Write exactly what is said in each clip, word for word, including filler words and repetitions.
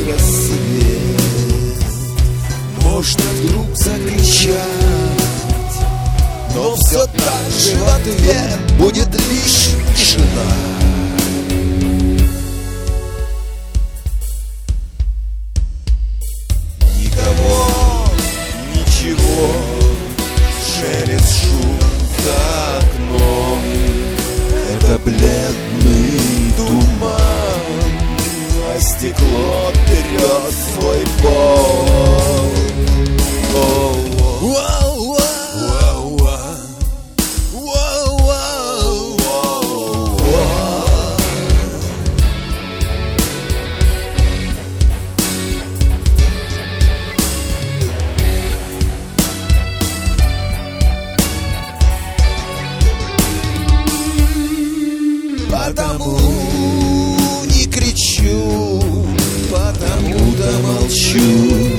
рассвет. Можно вдруг закричать, но все так же в ответ будет лишь тишина. Никого, ничего, шелест, шум за окном. Это бледный туман, а стекло берет свой пол. Потому не кричу, потому-то молчу.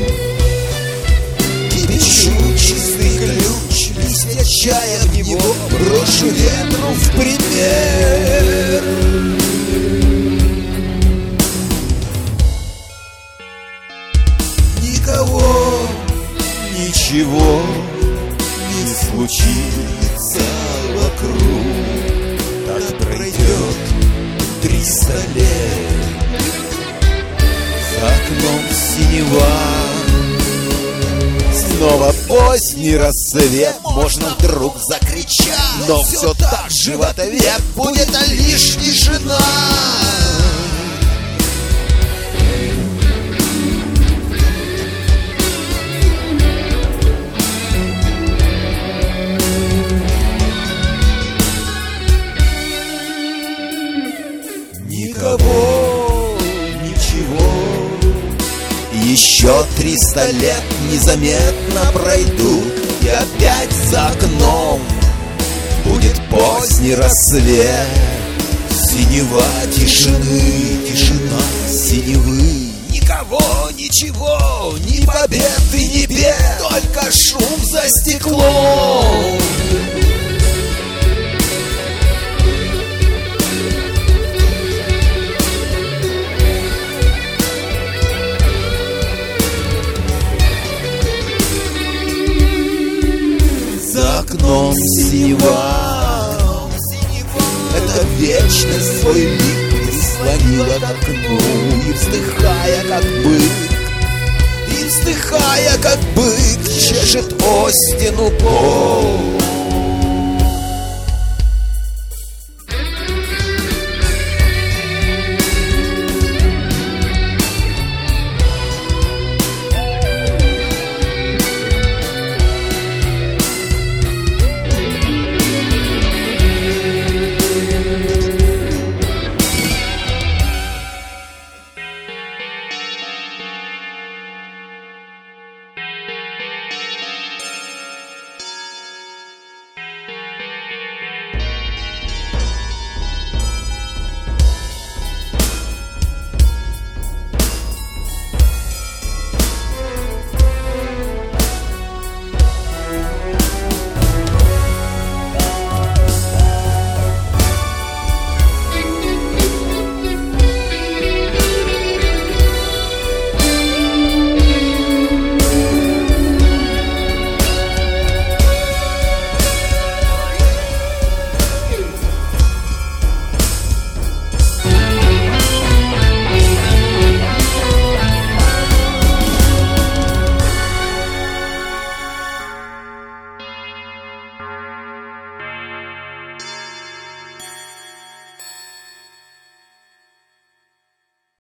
Кипячу чистый ключ, листья чая в него брошу ветру в пример. Никого, ничего не случится вокруг. Так пройдет триста лет, за окном синева. Снова поздний рассвет, можно вдруг закричать, но все так же в ответ будет лишь тишина. Никого, ничего. Еще триста лет незаметно пройдут, и опять за окном будет поздний рассвет. Синева тишины, тишина синевы. Никого, ничего, ни побед и ни бед, только шум за стеклом. За окном синева, эта вечность свой лик прислонила к окну. И вздыхая, как бык, и вздыхая, как бык, чешет о стену пол.